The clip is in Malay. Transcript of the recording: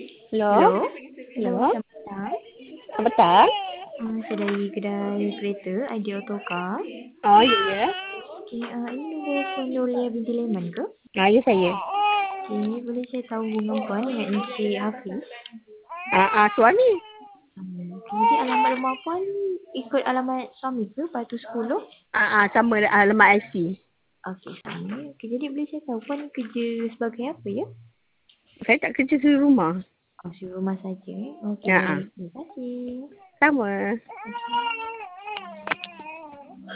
Hello? Hello? Hello, Hello? selamat petang. Selamat petang. Saya dari kedai kereta, Idea Autocar. Oh, ya. Okey, ini nombor phone Nolia binti Leman ke? Ya, saya. Okey, boleh saya tahu hubungan puan dengan Encik Hafiz? Suami. Okey, jadi alamat rumah puan ikut alamat suami ke? Batu 10? Sama alamat IC. Okey, sama. Okey, jadi boleh saya tahu puan kerja sebagai apa ya? Saya tak kerja di rumah. Oh, di rumah saja. Okey, Ya. terima kasih. Sama. Okey.